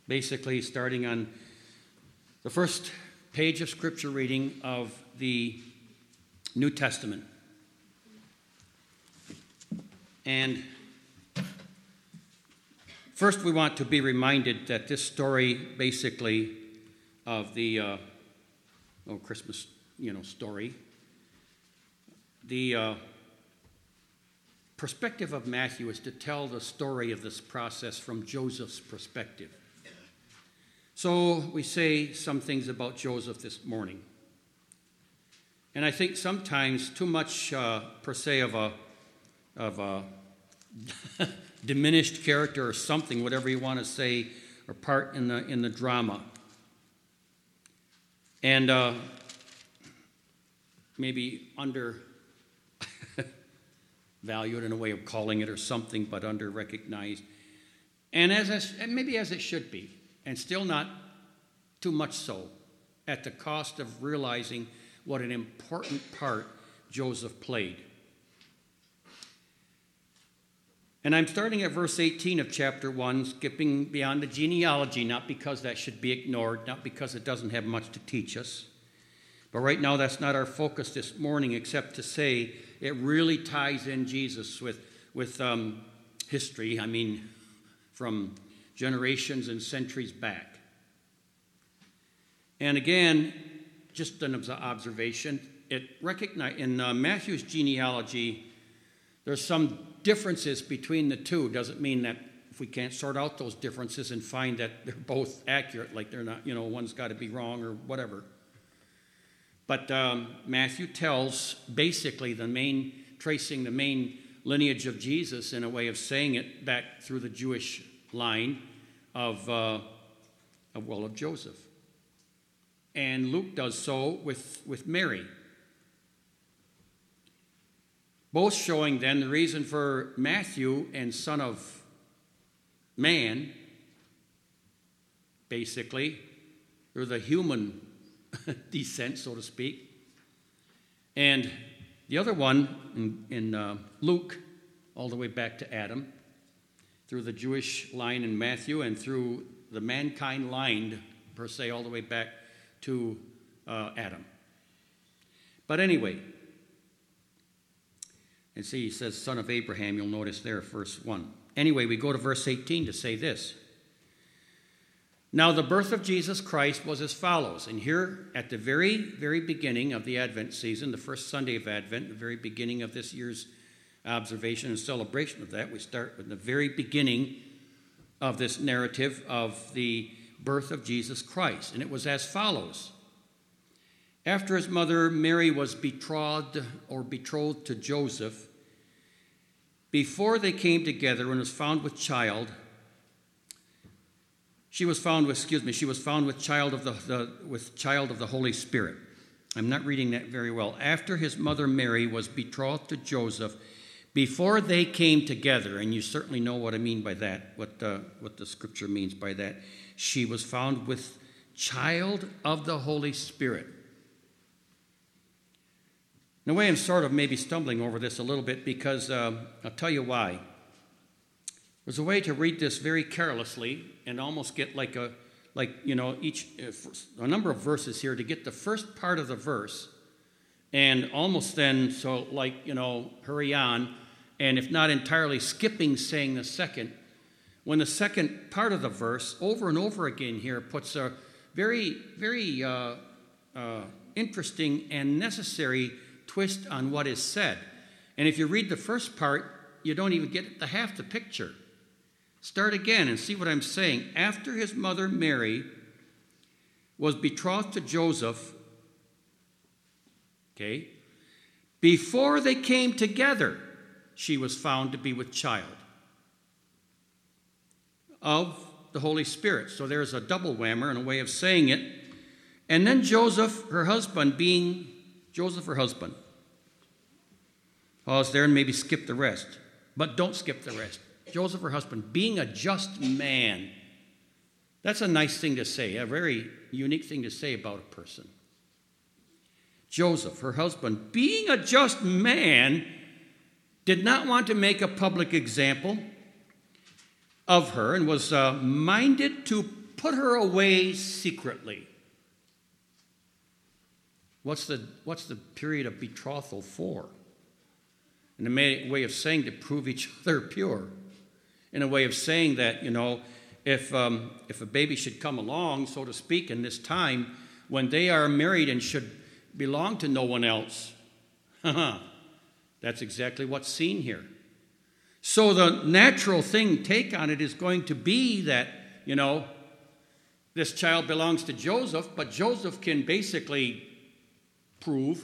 basically starting on the first page of Scripture reading of the New Testament. And first we want to be reminded that this story basically of the Christmas, story, the perspective of Matthew is to tell the story of this process from Joseph's perspective. So we say some things about Joseph this morning. And I think sometimes too much per se of a diminished character or something, whatever you want to say, or part in the drama. And maybe undervalued in a way of calling it or something, but under-recognized. And maybe as it should be, and still not too much so, at the cost of realizing what an important part Joseph played. And I'm starting at verse 18 of chapter 1, skipping beyond the genealogy, not because that should be ignored, not because it doesn't have much to teach us. But right now, that's not our focus this morning, except to say it really ties in Jesus with history, from generations and centuries back. And again, just an observation, in Matthew's genealogy, there's some differences between the two. Doesn't mean that if we can't sort out those differences and find that they're both accurate, like they're not, one's got to be wrong or whatever. But Matthew tells basically tracing the main lineage of Jesus in a way of saying it back through the Jewish line of Joseph. And Luke does so with Mary. Both showing then the reason for Matthew and son of man, basically, through the human descent, so to speak. And the other one in Luke, all the way back to Adam, through the Jewish line in Matthew, and through the mankind line, per se, all the way back to Adam. But anyway, and see, he says, son of Abraham, you'll notice there, verse 1. Anyway, we go to verse 18 to say this. Now, the birth of Jesus Christ was as follows. And here, at the very, very beginning of the Advent season, the first Sunday of Advent, the very beginning of this year's observation and celebration of that, we start with the very beginning of this narrative of the birth of Jesus Christ. And it was as follows. After his mother Mary was betrothed to Joseph, before they came together and was found with child, she was found with child of the Holy Spirit. I'm not reading that very well. After his mother Mary was betrothed to Joseph, before they came together, and you certainly know what I mean by that, what the Scripture means by that, she was found with child of the Holy Spirit. In a way, I'm sort of maybe stumbling over this a little bit because I'll tell you why. There's a way to read this very carelessly and almost get a number of verses here to get the first part of the verse and almost then, hurry on, and if not entirely skipping saying the second, when the second part of the verse over and over again here puts a very, very interesting and necessary twist on what is said. And if you read the first part, you don't even get half the picture. Start again and see what I'm saying. After his mother Mary was betrothed to Joseph, before they came together, she was found to be with child of the Holy Spirit. So there's a double whammer in a way of saying it. And then Joseph, her husband. Pause there and maybe skip the rest. But don't skip the rest. Joseph, her husband, being a just man. That's a nice thing to say, a very unique thing to say about a person. Joseph, her husband, being a just man, did not want to make a public example of her and was minded to put her away secretly. What's the period of betrothal for? In a way of saying to prove each other pure. In a way of saying that, if a baby should come along, so to speak, in this time when they are married and should belong to no one else, that's exactly what's seen here. So the natural take on it is going to be that, this child belongs to Joseph, but Joseph can basically prove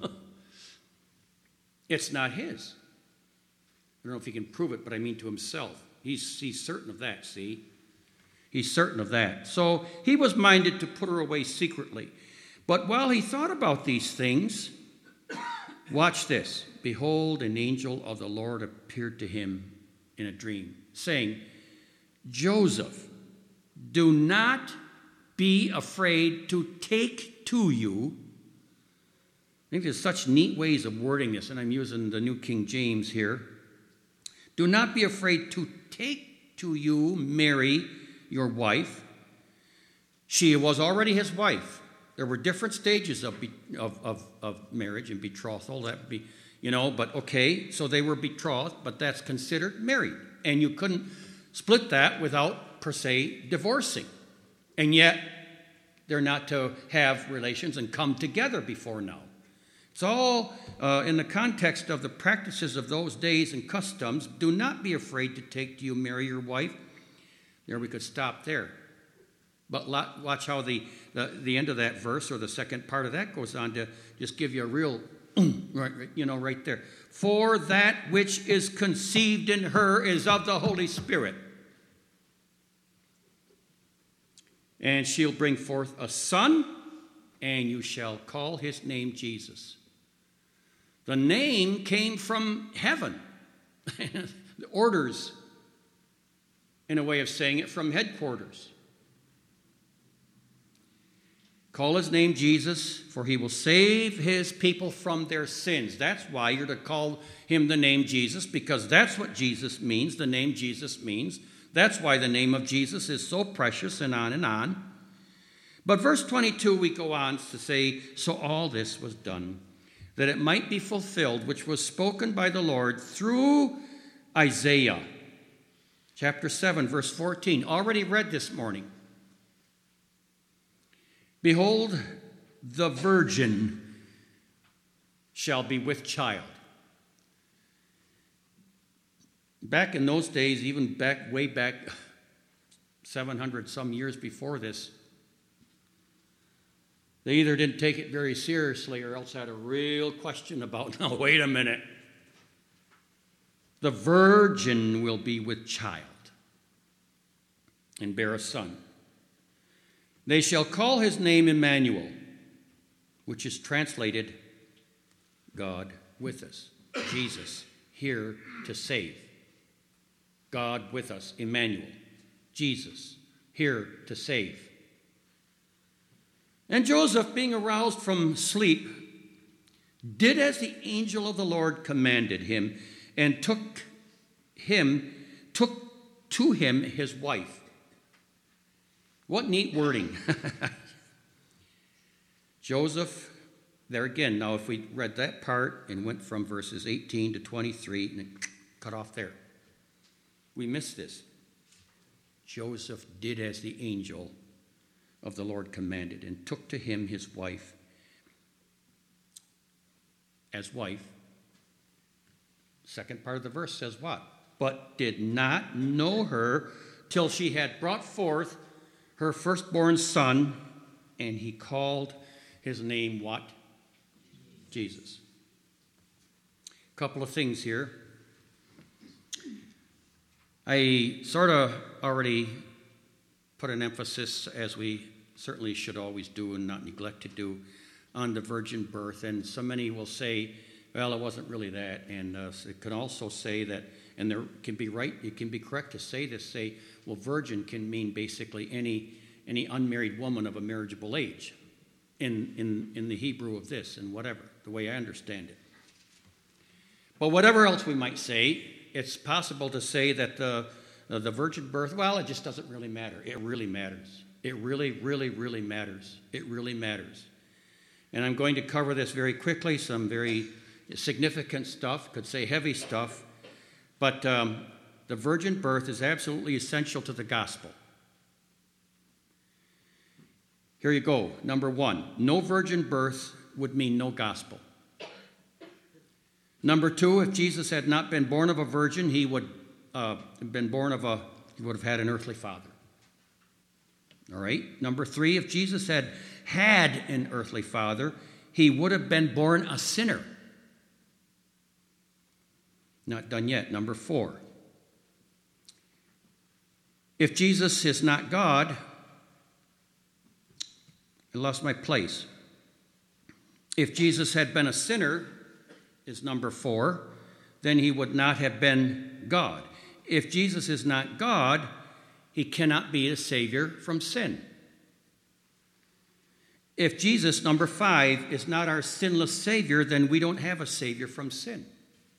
it's not his. I don't know if he can prove it, but I mean to himself. He's certain of that, see? He's certain of that. So he was minded to put her away secretly. But while he thought about these things, watch this. Behold, an angel of the Lord appeared to him in a dream, saying, Joseph, do not be afraid to take to you. I think there's such neat ways of wording this, and I'm using the New King James here. Do not be afraid to take to you Mary, your wife. She was already his wife. There were different stages of marriage and betrothal. That would be, but okay, so they were betrothed, but that's considered married. And you couldn't split that without, per se, divorcing. And yet, they're not to have relations and come together before now. It's all in the context of the practices of those days and customs. Do not be afraid to take to you Mary, your wife. There, we could stop there. But watch how the end of that verse, or the second part of that, goes on to just give you a real, right there. For that which is conceived in her is of the Holy Spirit. And she'll bring forth a son, and you shall call his name Jesus. The name came from heaven. The orders, in a way of saying it, from headquarters. Call his name Jesus, for he will save his people from their sins. That's why you're to call him the name Jesus, because that's what Jesus means. The name Jesus means. That's why the name of Jesus is so precious, and on and on. But verse 22, we go on to say, so all this was done, that it might be fulfilled, which was spoken by the Lord through Isaiah. Chapter 7, verse 14, already read this morning. Behold, the virgin shall be with child. Back in those days, even way back 700 some years before this, they either didn't take it very seriously or else had a real question about, now wait a minute. The virgin will be with child and bear a son. They shall call his name Emmanuel, which is translated God with us. Jesus, here to save. God with us, Emmanuel. Jesus, here to save. And Joseph, being aroused from sleep, did as the angel of the Lord commanded him, and took to him his wife. What neat wording. Joseph, there again, now if we read that part and went from verses 18 to 23 and cut off there, we missed this. Joseph did as the angel of the Lord commanded, and took to him his wife as wife. Second part of the verse says what? But did not know her till she had brought forth her firstborn son, and he called his name what? Jesus. A couple of things here. I sort of already put an emphasis, as we certainly should always do and not neglect to do, on the virgin birth. And so many will say, well, it wasn't really that. And it can also say that, and there can be right, it can be correct to say this, say, well, virgin can mean basically any unmarried woman of a marriageable age in the Hebrew of this and whatever, the way I understand it. But whatever else we might say, it's possible to say that the virgin birth, well, it just doesn't really matter. It really matters. It really, really, really matters. It really matters. And I'm going to cover this very quickly, some very significant stuff, could say heavy stuff, but the virgin birth is absolutely essential to the gospel. Here you go. Number one, no virgin birth would mean no gospel. Number two, if Jesus had not been born of a virgin, he would have had an earthly father. All right. Number three, if Jesus had an earthly father, he would have been born a sinner. Not done yet. Number four, if Jesus is not God, I lost my place. If Jesus had been a sinner, is number four, then he would not have been God. If Jesus is not God, he cannot be a Savior from sin. If Jesus, number five, is not our sinless Savior, then we don't have a Savior from sin.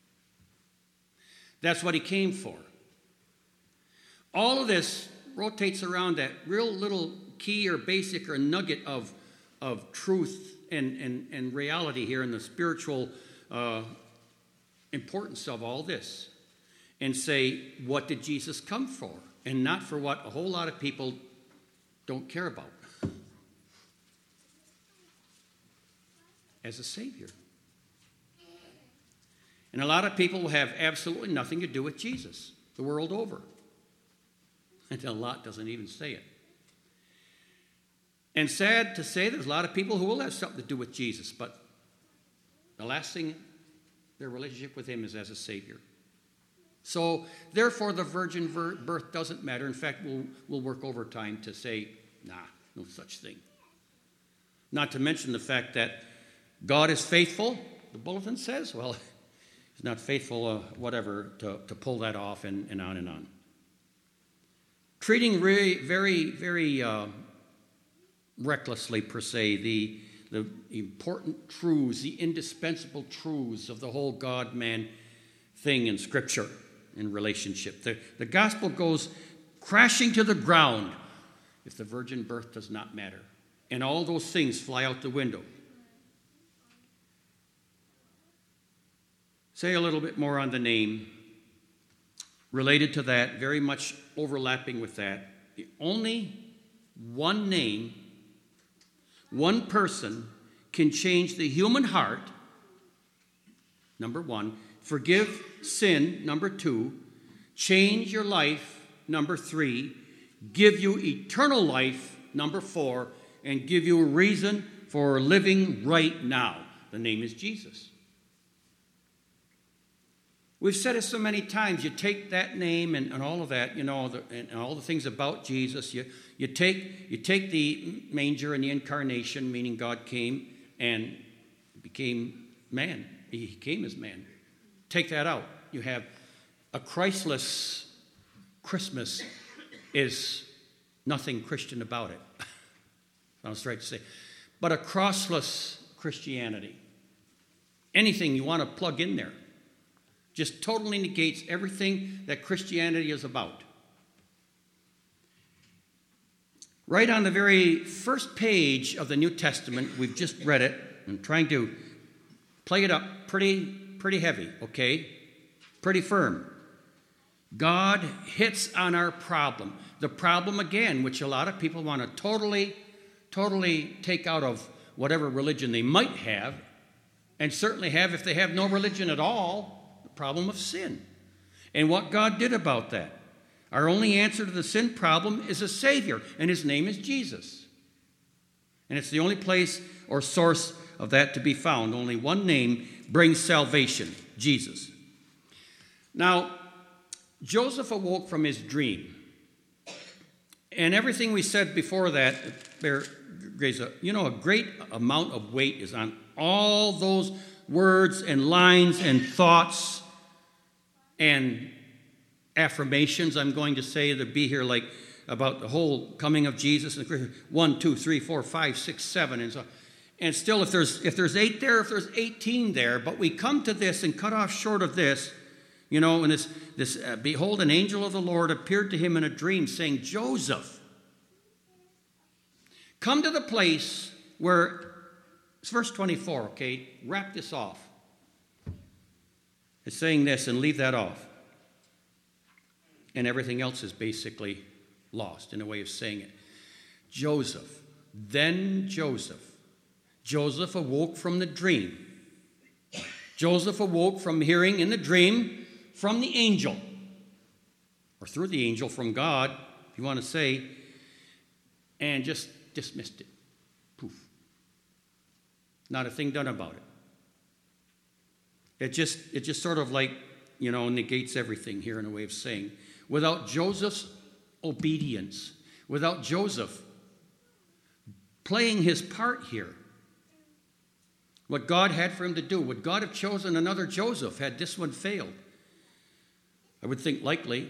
That's what he came for. All of this rotates around that real little key or basic or nugget of truth and reality here in the spiritual importance of all this. And say, what did Jesus come for? And not for what a whole lot of people don't care about. As a Savior. And a lot of people will have absolutely nothing to do with Jesus the world over. And a lot doesn't even say it. And sad to say, there's a lot of people who will have something to do with Jesus, but the last thing, their relationship with him is as a Savior. So, therefore, the virgin birth doesn't matter. In fact, we'll work overtime to say, no such thing. Not to mention the fact that God is faithful, the bulletin says. Well, he's not faithful, to pull that off and on and on. Treating very, very, very recklessly, per se, the important truths, the indispensable truths of the whole God-man thing in Scripture. In relationship. The gospel goes crashing to the ground if the virgin birth does not matter. And all those things fly out the window. Say a little bit more on the name. Related to that, very much overlapping with that. The only one name, one person can change the human heart, number one. Forgive sin, number two. Change your life, number three. Give you eternal life, number four. And give you a reason for living right now. The name is Jesus. We've said it so many times. You take that name and all of that, and all the things about Jesus. You take the manger and the incarnation, meaning God came and became man. He came as man. Take that out. You have a Christless Christmas is nothing Christian about it. Sounds right to say. But a crossless Christianity. Anything you want to plug in there just totally negates everything that Christianity is about. Right on the very first page of the New Testament, we've just read it. I'm trying to play it up pretty heavy, okay? Pretty firm. God hits on our problem. The problem, again, which a lot of people want to totally take out of whatever religion they might have, and certainly have if they have no religion at all, the problem of sin. And what God did about that. Our only answer to the sin problem is a Savior, and his name is Jesus. And it's the only place or source of that to be found. Only one name brings salvation, Jesus. Now, Joseph awoke from his dream. And everything we said before that, a great amount of weight is on all those words and lines and thoughts and affirmations, I'm going to say, that be here, like about the whole coming of Jesus. 1, 2, 3, 4, 5, 6, 7, and so. And still, if there's 8 there, if there's 18 there, but we come to this and cut off short of this, You know, and behold, an angel of the Lord appeared to him in a dream, saying, Joseph, come to the place where, it's verse 24, okay, wrap this off. It's saying this and leave that off. And everything else is basically lost in a way of saying it. Joseph awoke from the dream. Joseph awoke from hearing in the dream from the angel, or through the angel from God, if you want to say, and just dismissed it. Poof. Not a thing done about it. It just sort of like, you know, negates everything here in a way of saying. Without Joseph's obedience, without Joseph playing his part here, what God had for him to do, would God have chosen another Joseph had this one failed? I would think likely.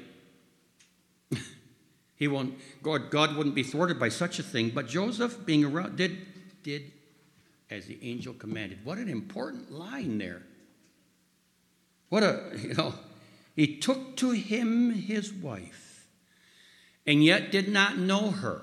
God wouldn't be thwarted by such a thing, but Joseph being around did as the angel commanded. What an important line there. He took to him his wife, and yet did not know her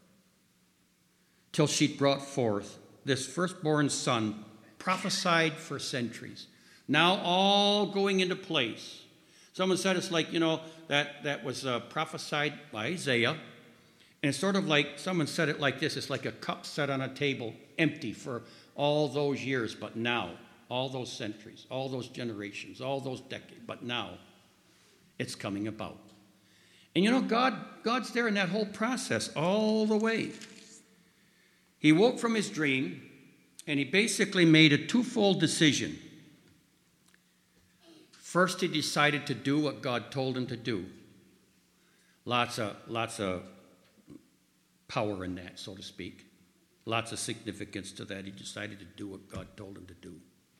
till she brought forth this firstborn son, prophesied for centuries. Now all going into place. Someone said it's like, that was prophesied by Isaiah. And it's sort of like, someone said it like this, it's like a cup set on a table, empty for all those years, but now, all those centuries, all those generations, all those decades, but now it's coming about. And God's there in that whole process all the way. He woke from his dream, and he basically made a twofold decision. First, he decided to do what God told him to do. Lots of power in that, so to speak. Lots of significance to that. He decided to do what God told him to do.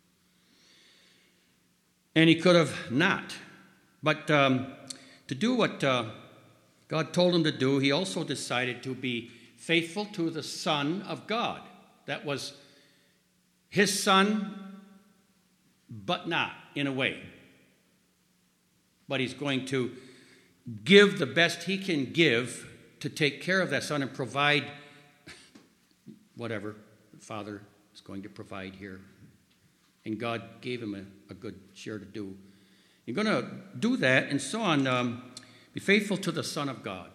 And he could have not. But to do what God told him to do, he also decided to be faithful to the Son of God. That was his son, but not, in a way. But he's going to give the best he can give to take care of that son and provide whatever the Father is going to provide here. And God gave him a good share to do. You're going to do that and so on. Be faithful to the Son of God.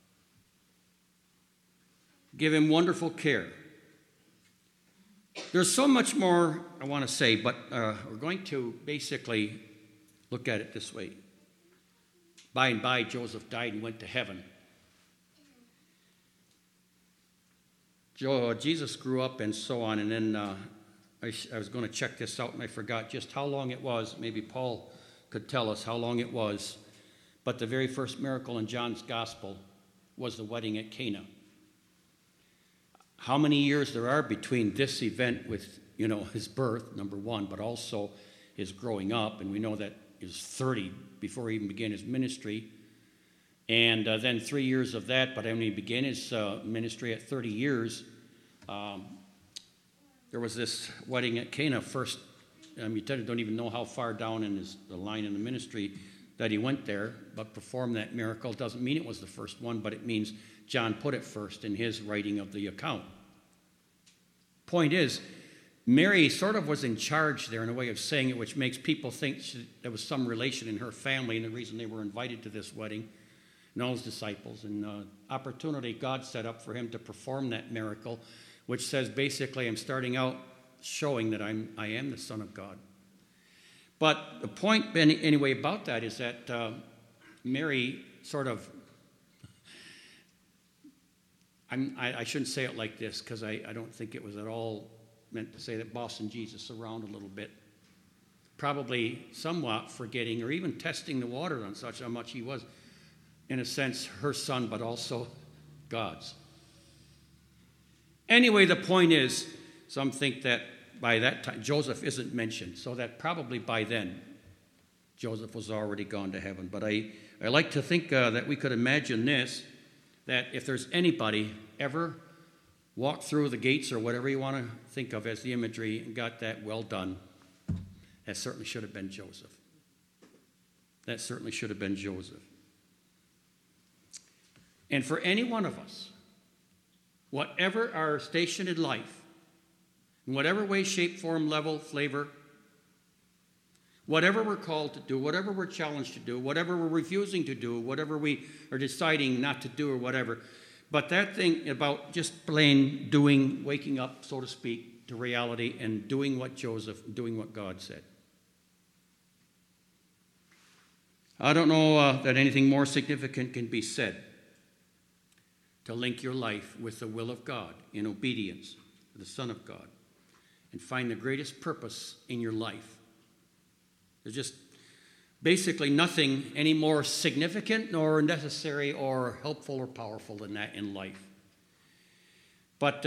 Give him wonderful care. There's so much more I want to say, but we're going to basically look at it this way. By and by, Joseph died and went to heaven. Jesus grew up and so on, and then I was going to check this out, and I forgot just how long it was. Maybe Paul could tell us how long it was. But the very first miracle in John's gospel was the wedding at Cana. How many years there are between this event with, his birth, number one, but also his growing up, and we know that he was 30 before he even began his ministry, and then 3 years of that, but when he began his ministry at 30 years, there was this wedding at Cana first. You don't even know how far down in the line in the ministry that he went there, but performed that miracle. Doesn't mean it was the first one, but it means John put it first in his writing of the account. Point is, Mary sort of was in charge there in a way of saying it, which makes people think there was some relation in her family and the reason they were invited to this wedding, and all his disciples, and opportunity God set up for him to perform that miracle, which says basically I'm starting out showing that I am the Son of God. But the point anyway about that is that Mary sort of, I shouldn't say it like this because I don't think it was at all meant to say that bossing Jesus around a little bit. Probably somewhat forgetting or even testing the water on such how much he was, in a sense, her son, but also God's. Anyway, the point is, some think that by that time, Joseph isn't mentioned, so that probably by then, Joseph was already gone to heaven. But I like to think that we could imagine this, that if there's anybody ever walked through the gates or whatever you want to think of as the imagery and got that well done, that certainly should have been Joseph. That certainly should have been Joseph. And for any one of us, whatever our station in life, in whatever way, shape, form, level, flavor, whatever we're called to do, whatever we're challenged to do, whatever we're refusing to do, whatever we are deciding not to do or whatever, but that thing about just plain doing, waking up, so to speak, to reality and doing what Joseph, doing what God said. I don't know that anything more significant can be said to link your life with the will of God in obedience to the Son of God and find the greatest purpose in your life. There's just basically nothing any more significant nor necessary or helpful or powerful than that in life. But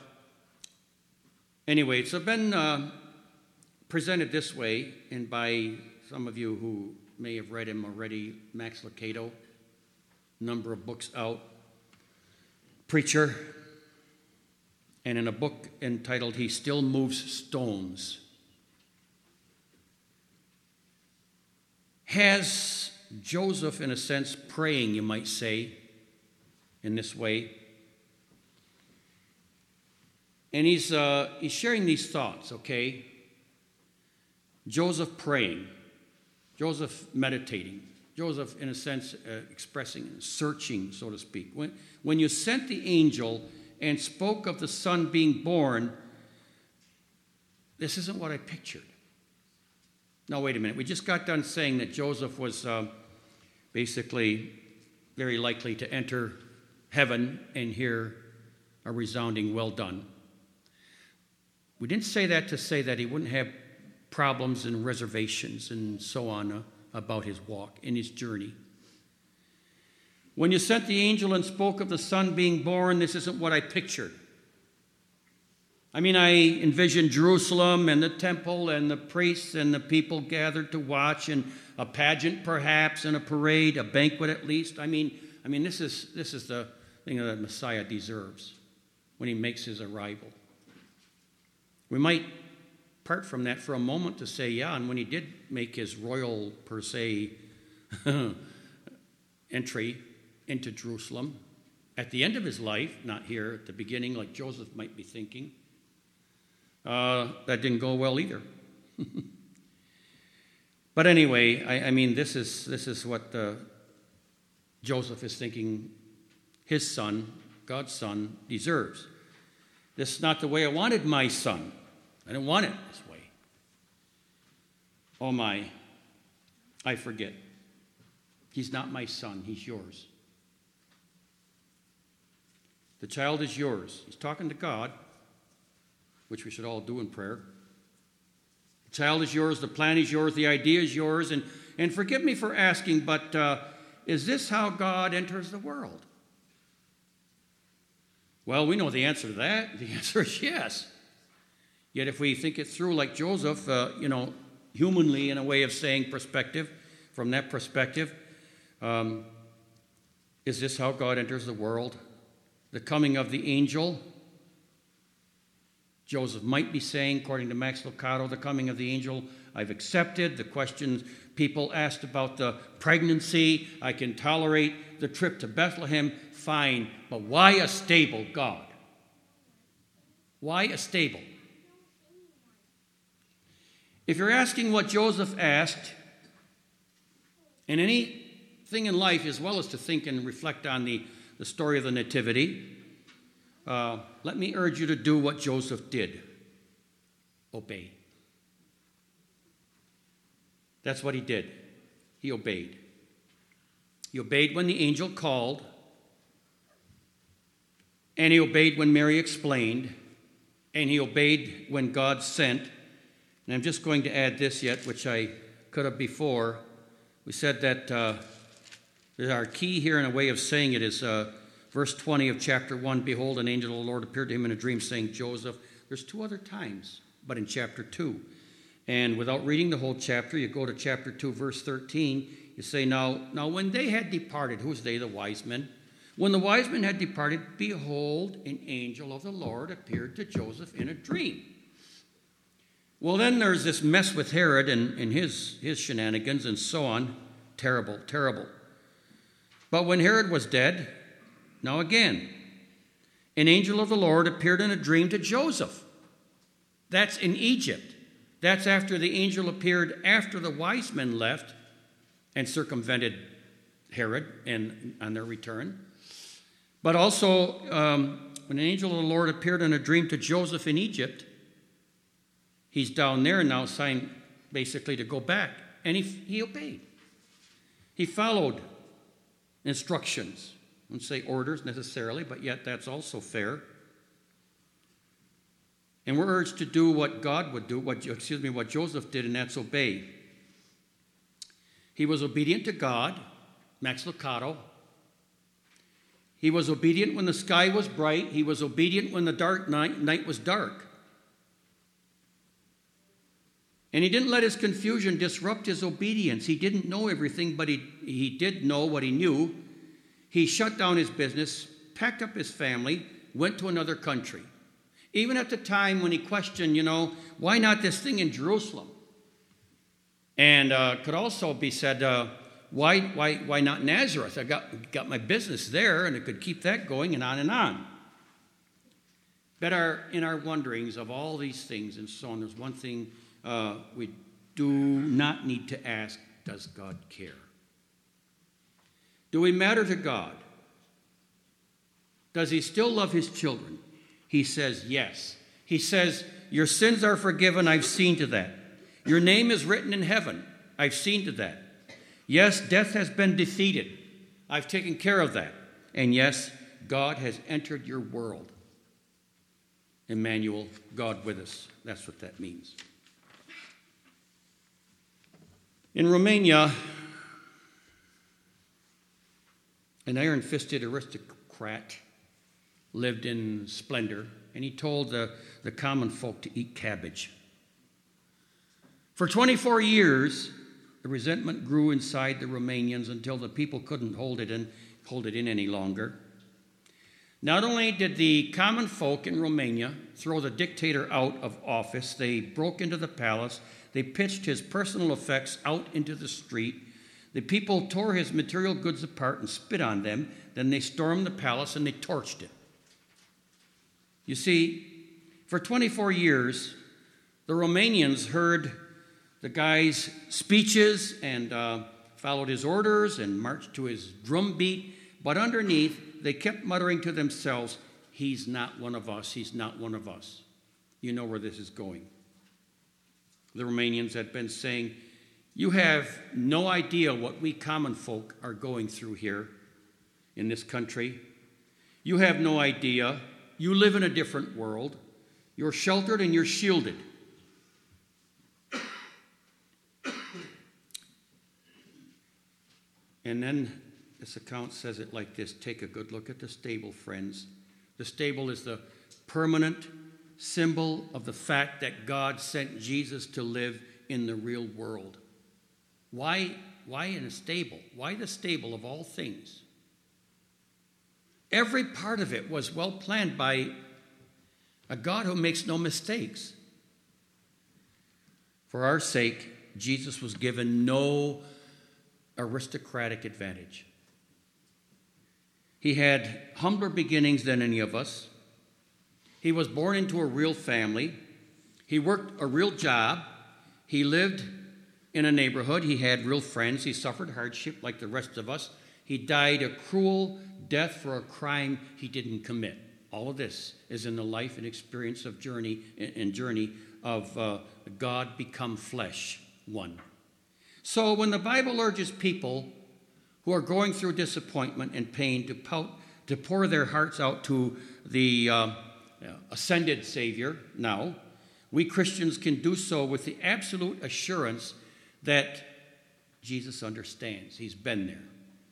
anyway, it's been presented this way, and by some of you who may have read him already, Max Lucado, number of books out, preacher, and in a book entitled He Still Moves Stones. Has Joseph, in a sense, praying, you might say, in this way. And he's sharing these thoughts, okay? Joseph praying, Joseph meditating, Joseph, in a sense, expressing, searching, so to speak. When you sent the angel and spoke of the son being born, this isn't what I pictured. Now, wait a minute. We just got done saying that Joseph was basically very likely to enter heaven and hear a resounding well done. We didn't say that to say that he wouldn't have problems and reservations and so on about his walk and his journey. When you sent the angel and spoke of the son being born, this isn't what I pictured. I mean, I envisioned Jerusalem and the temple and the priests and the people gathered to watch, and a pageant perhaps, and a parade, a banquet at least. I mean, this is the thing that Messiah deserves when he makes his arrival. We might part from that for a moment to say, yeah, and when he did make his royal, per se, entry into Jerusalem, at the end of his life, not here at the beginning like Joseph might be thinking, that didn't go well either. But anyway, I mean, this is what Joseph is thinking his son, God's son, deserves. This is not the way I wanted my son. I didn't want it this way. Oh my, I forget. He's not my son, he's yours. The child is yours. He's talking to God, which we should all do in prayer. The child is yours, the plan is yours, the idea is yours, and forgive me for asking, but is this how God enters the world? Well, we know the answer to that. The answer is yes. Yet if we think it through like Joseph, humanly in a way of saying perspective, from that perspective, is this how God enters the world? The coming of the angel? Joseph might be saying, according to Max Lucado, the coming of the angel I've accepted. The questions people asked about the pregnancy, I can tolerate. The trip to Bethlehem, fine. But why a stable, God? Why a stable? If you're asking what Joseph asked, and anything in life as well as to think and reflect on the story of the Nativity, let me urge you to do what Joseph did. Obey. That's what he did. He obeyed. He obeyed when the angel called, and he obeyed when Mary explained, and he obeyed when God sent. And I'm just going to add this yet, which I could have before. We said that our key here in a way of saying it is verse 20 of chapter 1, behold, an angel of the Lord appeared to him in a dream saying, Joseph. There's two other times, but in chapter 2. And without reading the whole chapter, you go to chapter 2, verse 13. You say, now when they had departed, who's they? The wise men. When the wise men had departed, behold, an angel of the Lord appeared to Joseph in a dream. Well, then there's this mess with Herod and his shenanigans and so on. terrible, terrible. But when Herod was dead, now again, an angel of the Lord appeared in a dream to Joseph. That's in Egypt. That's after the angel appeared after the wise men left and circumvented Herod and on their return. But also, when an angel of the Lord appeared in a dream to Joseph in Egypt, he's down there now, signed basically to go back. And he obeyed. He followed instructions. I wouldn't say orders necessarily, but yet that's also fair. And we're urged to do what God would do, what Joseph did, and that's obey. He was obedient to God, Max Lucado. He was obedient when the sky was bright. He was obedient when the dark night was dark. And he didn't let his confusion disrupt his obedience. He didn't know everything, but he did know what he knew. He shut down his business, packed up his family, went to another country. Even at the time when he questioned, why not this thing in Jerusalem? And could also be said, why not Nazareth? I got my business there, and I could keep that going, and on and on. But in our wonderings of all these things and so on, there's one thing we do not need to ask: does God care? Do we matter to God? Does he still love his children? He says yes. He says, your sins are forgiven. I've seen to that. Your name is written in heaven. I've seen to that. Yes, death has been defeated. I've taken care of that. And yes, God has entered your world. Emmanuel, God with us. That's what that means. In Romania, an iron-fisted aristocrat lived in splendor, and he told the common folk to eat cabbage. For 24 years, the resentment grew inside the Romanians until the people couldn't hold it in any longer. Not only did the common folk in Romania throw the dictator out of office, they broke into the palace, they pitched his personal effects out into the street. The people tore his material goods apart and spit on them. Then they stormed the palace and they torched it. You see, for 24 years, the Romanians heard the guy's speeches and followed his orders and marched to his drumbeat. But underneath, they kept muttering to themselves, he's not one of us, he's not one of us. You know where this is going. The Romanians had been saying, you have no idea what we common folk are going through here in this country. You have no idea. You live in a different world. You're sheltered and you're shielded. And then this account says it like this. Take a good look at the stable, friends. The stable is the permanent symbol of the fact that God sent Jesus to live in the real world. Why in a stable? Why the stable of all things? Every part of it was well planned by a God who makes no mistakes. For our sake, Jesus was given no aristocratic advantage. He had humbler beginnings than any of us. He was born into a real family. He worked a real job. He lived in a neighborhood. He had real friends. He suffered hardship like the rest of us. He died a cruel death for a crime he didn't commit. All of this is in the life and experience of journey of God become flesh, one. So when the Bible urges people who are going through disappointment and pain to pour their hearts out to the ascended Savior now, we Christians can do so with the absolute assurance that Jesus understands. He's been there.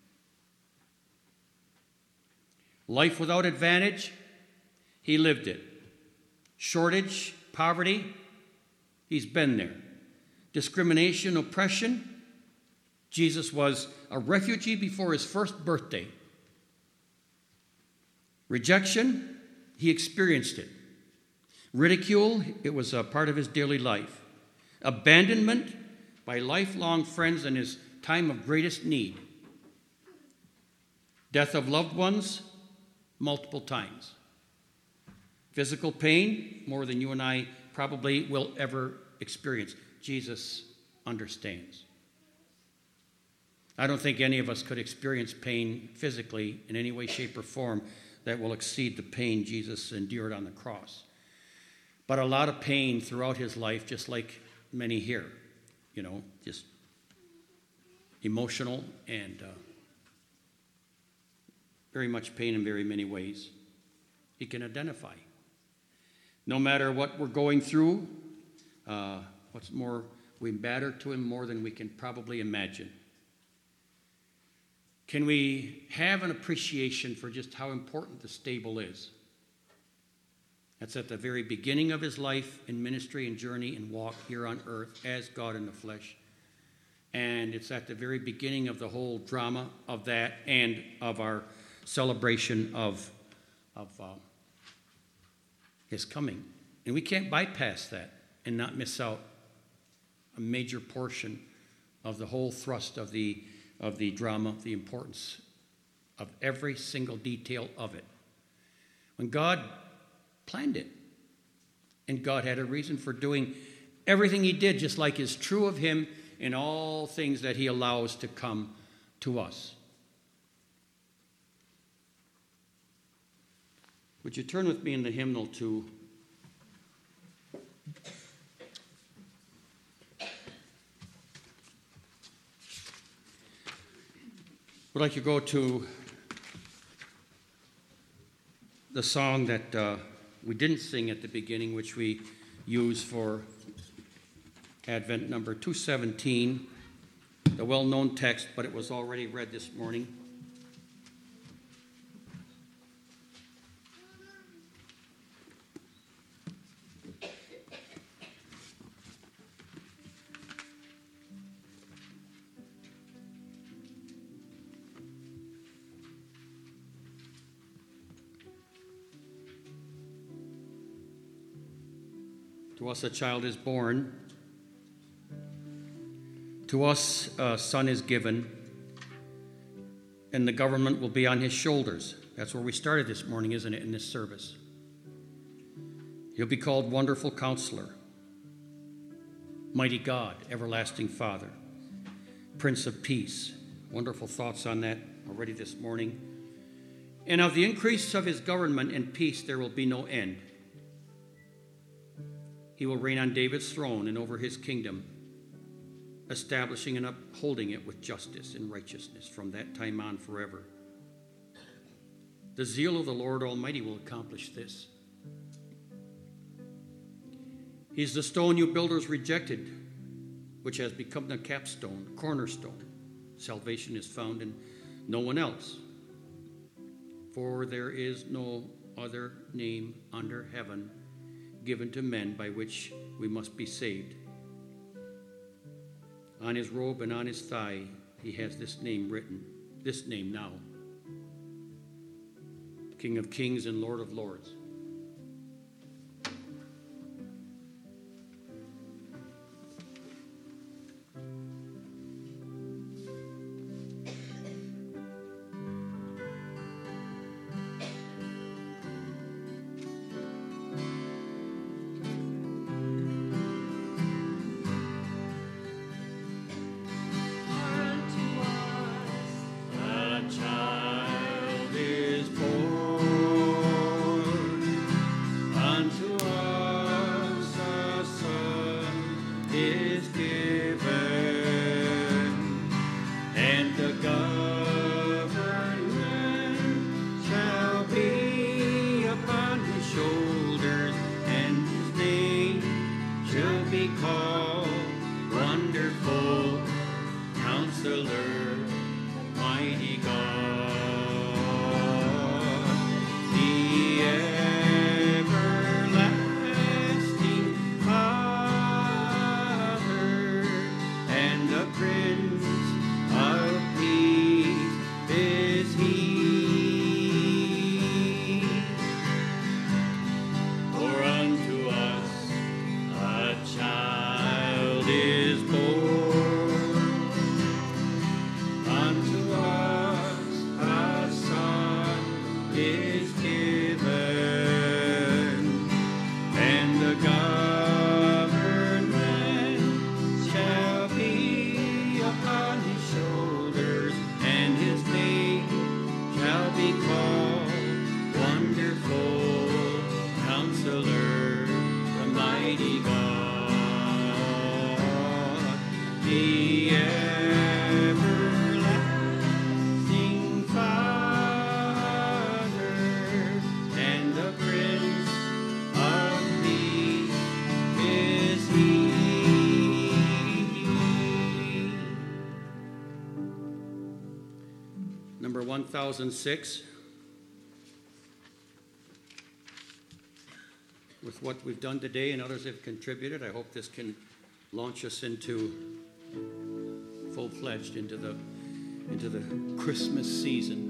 Life without advantage, he lived it. Shortage, poverty, he's been there. Discrimination, oppression, Jesus was a refugee before his first birthday. Rejection, he experienced it. Ridicule, it was a part of his daily life. Abandonment by lifelong friends and his time of greatest need. Death of loved ones, multiple times. Physical pain, more than you and I probably will ever experience. Jesus understands. I don't think any of us could experience pain physically in any way, shape, or form that will exceed the pain Jesus endured on the cross. But a lot of pain throughout his life, just like many here, just emotional and very much pain in very many ways. He can identify. No matter what we're going through, what's more, we matter to him more than we can probably imagine. Can we have an appreciation for just how important the stable is? That's at the very beginning of his life and ministry and journey and walk here on earth as God in the flesh. And it's at the very beginning of the whole drama of that and of our celebration of his coming. And we can't bypass that and not miss out a major portion of the whole thrust of the drama, the importance of every single detail of it. When God planned it, and God had a reason for doing everything he did, just like is true of him in all things that he allows to come to us. Would you turn with me in the hymnal to would like to go to the song that we didn't sing at the beginning, which we use for Advent number 217, the well-known text, but it was already read this morning. To us a child is born. To us a son is given. And the government will be on his shoulders. That's where we started this morning, isn't it, in this service? He'll be called Wonderful Counselor, Mighty God, Everlasting Father, Prince of Peace. Wonderful thoughts on that already this morning. And of the increase of his government and peace there will be no end. He will reign on David's throne and over his kingdom, establishing and upholding it with justice and righteousness from that time on forever. The zeal of the Lord Almighty will accomplish this. He's the stone you builders rejected, which has become the capstone, cornerstone. Salvation is found in no one else. For there is no other name under heaven given to men by which we must be saved. On his robe and on his thigh, he has this name written, this name now, King of Kings and Lord of Lords. 1006. With what we've done today and others have contributed, I hope this can launch us into full-fledged into the Christmas season.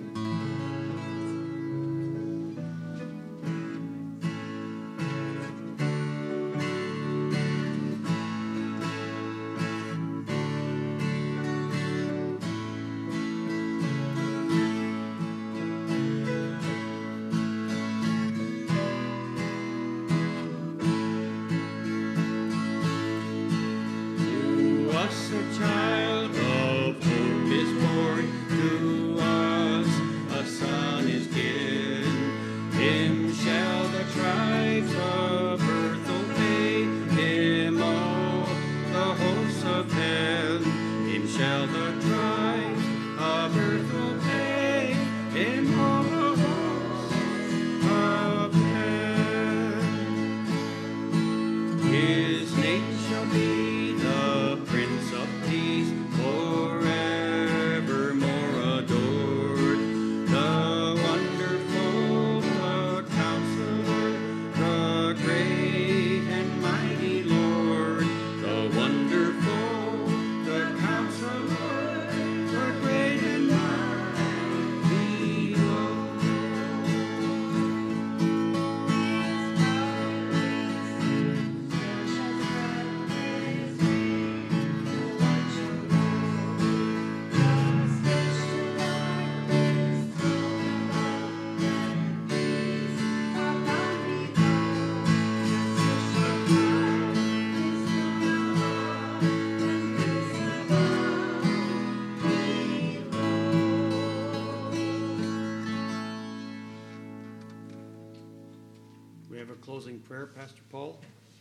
Closing prayer, Pastor Paul.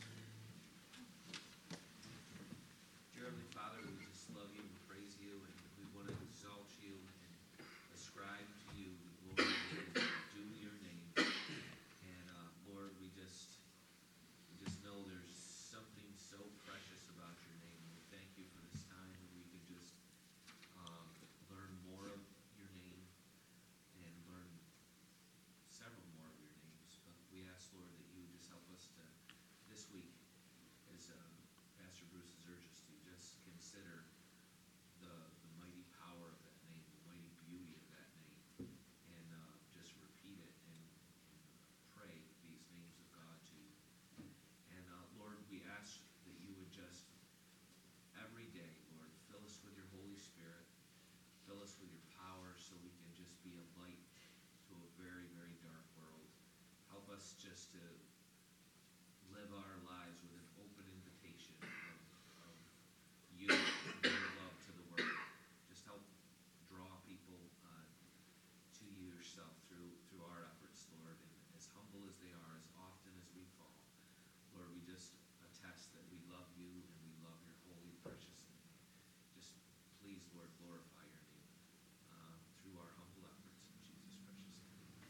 Dear Heavenly Father, we just love you and praise you, and we want to exalt you and ascribe to you the glory that is due your name. And Lord, we just know there's something so precious about your name. And we thank you for this time that we can just learn more of your name and learn several more of your names. But we ask, Lord, that you would just help us to this week, as Pastor Bruce has urged us to, just consider the mighty power of that name, the mighty beauty of that name, and just repeat it and pray these names of God to you. And Lord, we ask that you would just every day, Lord, fill us with your Holy Spirit, fill us with your power, so we can just be a light to a very, very dark world. Help us just to live our lives with an open invitation of you and your love to the world. Just help draw people to you yourself through our efforts, Lord. And as humble as they are, as often as we fall, Lord, we just attest that we love you and we love your holy, precious name. Just please, Lord, glorify your name through our humble efforts in Jesus' precious name.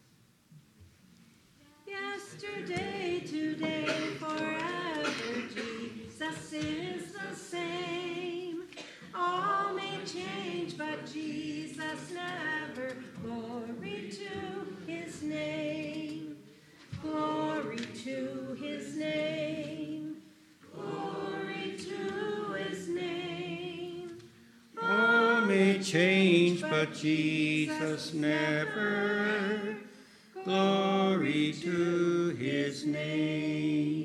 Yesterday, today, forever, Jesus is the same. All may change, but Jesus never. Glory to his name. Glory to his name. Glory to his name. All may change, but Jesus never. Glory to his name.